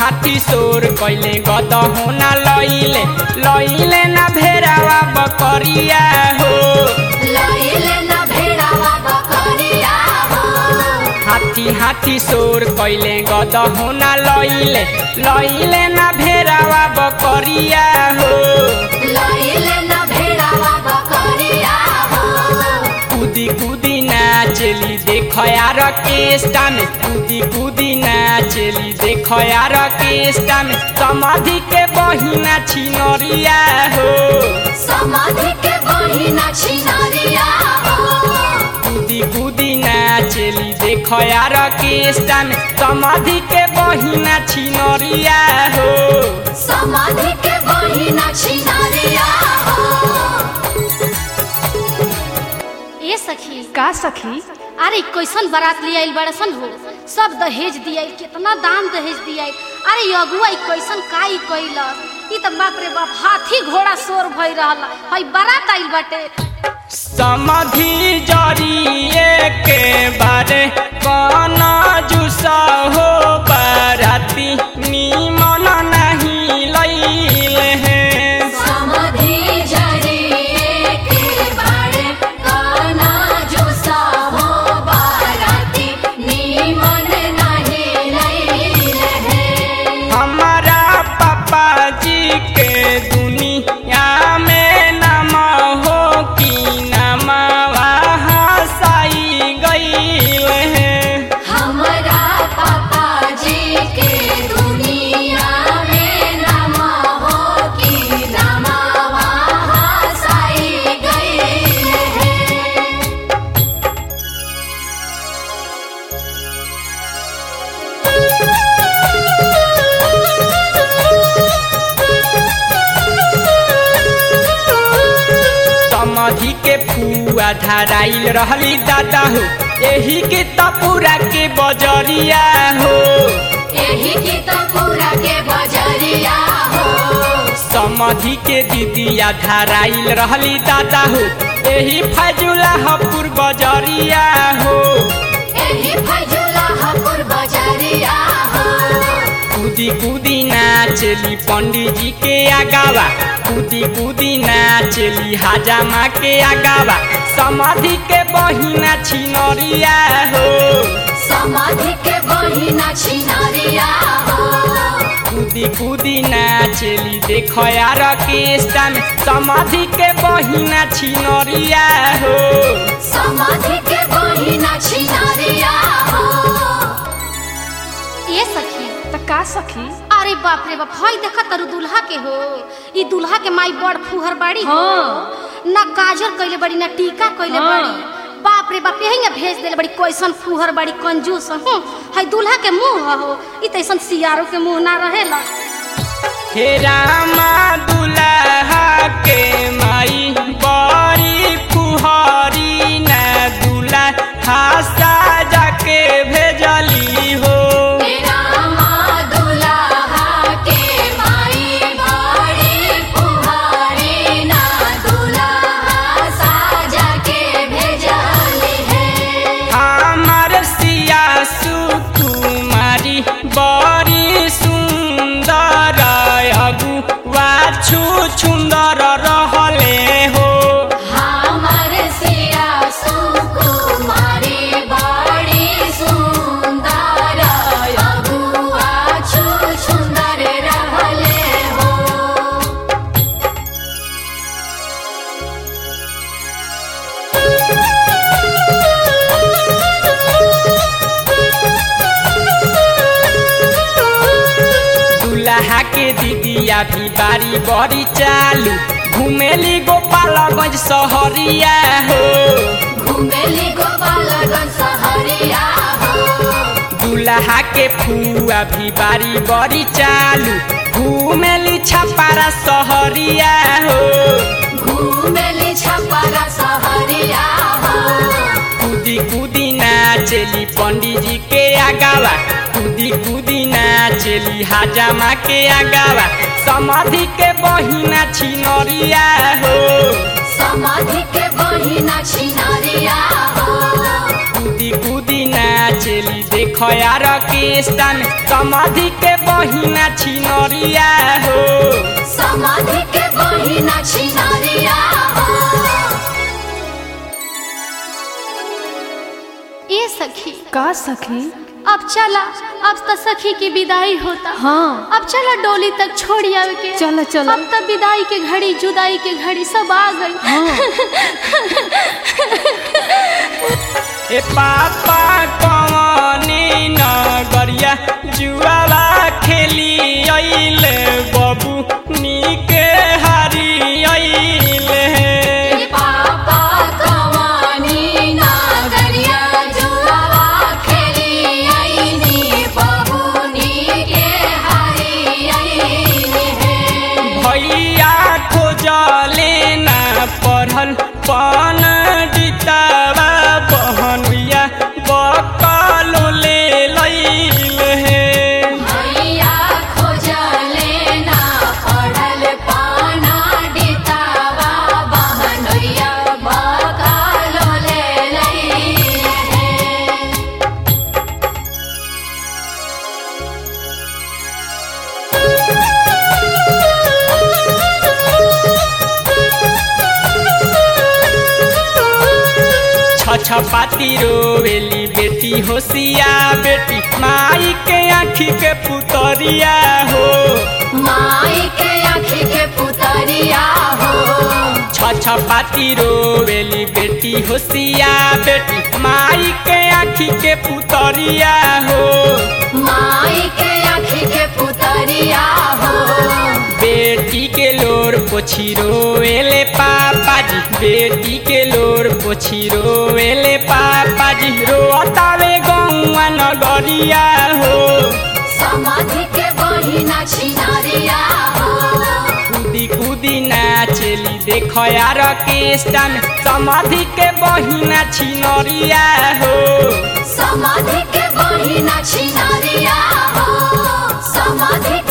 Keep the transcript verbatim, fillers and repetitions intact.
हाथी सोर कैले गद होना लइले लइले ना भेड़ावा बकरिया हो लइले ना भेड़ावा बकरिया हो हाथी हाथी सोर कैले गद होना लइले लइले ना भेड़ावा बकरिया हो लइले ना भेड़ावा बकरिया हो कूदी कूदी नाचेली देख यार केष्टा में कूदी कूदी नाचेली देख यार केष्टा में समाधि के बहिना छिनरिया हो समाधि के बहिना छिनरिया हो कूदी कूदी नाचेली देख यार केष्टा में समाधि के बहिना छिनरिया हो समाधि के बहिना छिनरिया हो। ए सखी का सखी? अरे कैसन बारात ले आइल बड़सन हो सब दहेज दिया कितना दाम दहेज दिया अरे अगुआ कैसन काई कैलस ई त बाप रे बाप हाथी घोड़ा शोर भई रहल हई बारात आइल बाटे समाधि जरिए के बारे कौन जुसा हो बाराती निमन नहीं लैले हैं समाधि जरिए के बारे काना जुसा हो बाराती निमन नहीं लैले हैं हमारा पापा जी के दुनिया में नाम हो कि नाम वहाँ साई गईल है हमारा पापा जी के दुनिया में नामा हो कि नामा वहाँ साई गई है। समाधि के फुआ धराइल रहली दादा हो यही के तपुरा के बजरिया हो यही की तो पूरा के बजरिया हो समाधि के दीदिया धराइल रहली दादा हो यही फजुलाहपुर बजरिया हो यही फजुलाहपुर बजरिया हो कूदी कूदी नाचेली पंडित जी के आगावा कूदी कूदी नाचेली हाजामा के आगावा समाधि के बहिना छिनरिया हो समाधि के बहिना छिनरिया हो कूदी कूदी नाचेली देख यार केष्टा में समाधि के बहिना छिनरिया हो समाधि के बहिना छिनरिया हो। ए सखी त का सखी? अरे बाप रे बाप हई देखा तरु दुल्हा के हो ई दुल्हा के माई बड़ फुहर बाड़ी हो ना काजर कइले बड़ी ना टीका कइले बड़ी बाप रे बाप यही भेज देले बड़ी कैसन फुहर बड़ी कंजूस हूँ हई दुल्हा के मुंह हो ई तैसन सियारो के मुंह ना रहेला हे रामा दुल्हा के माई बड़ी फुहरी ना दुल्हा साजा के भेजली हो बड़ी सुंदर अगुआ छु सुंदर रहले हो हमर सिया सुकुमारी बड़ी सुंदर अगुआ छु सुंदर रहले हो दुल्हा के दीदिया भी बारी बड़ी चालू घुमेली गोपालगंज सहरिया हो घुमेली गोपालगंज सहरिया हो दुल्हा के फुआ भी बारी बड़ी चालू घुमेली छपारा सहरिया हो घुमेली छपरा सहरिया हो कूदी कूदी नाचेली पंडित जी के आगावा कूदी कूदी नाचेली हाजामा के आगावा समाधि के बहिना छिनरिया हो समाधि के बहिना छिनरिया हो कूदी कूदी नाचेली देख देखो यार केस्टा में समाधि के बहिना छिनरिया हो समाधि के बहिना छिनरिया हो। ए सखी का सखी अब चला, अब तो सखी की विदाई होता। हाँ अब चला डोली तक छोड़ आवे के। चला चला अब तो विदाई के घड़ी जुदाई के घड़ी सब आ गई। हाँ। ए पापा कवने नगरिया जुआला खेली अइले बबू नीके हारी अइले पापा कवानी नागरिया जुआवा खेली आईनी बबूनी के हारी आईनी है। भैया खोजले ना पढ़ल पन डितावा बहनिया बकलो ले लैले भैया खोजले ना पढ़ल पाना डितावा बहनोइया बकालो ले लई है। छछपाती रोवेली बेटी होशिया बेटी माई के आँखी के पुतरिया हो माई के आँखी के पुतरिया हो। छछपाती रोवेली बेटी होशिया बेटी माई के आँखी के पुतरिया हो माई के आँखी के पुतरिया हो। बेटी के लोर पोछी रोवेले पापा जी बेटी के लोर पोछी रोवेले पापा जी रोतावे गौआ नगरिया हो समाधि के बहिना छिनरिया हो। कूदी कूदी नाचेली देखो यार केस्टा में समाधि के बहिना छिनरिया हो समाधि के बहिना छिनरिया हो। समाधि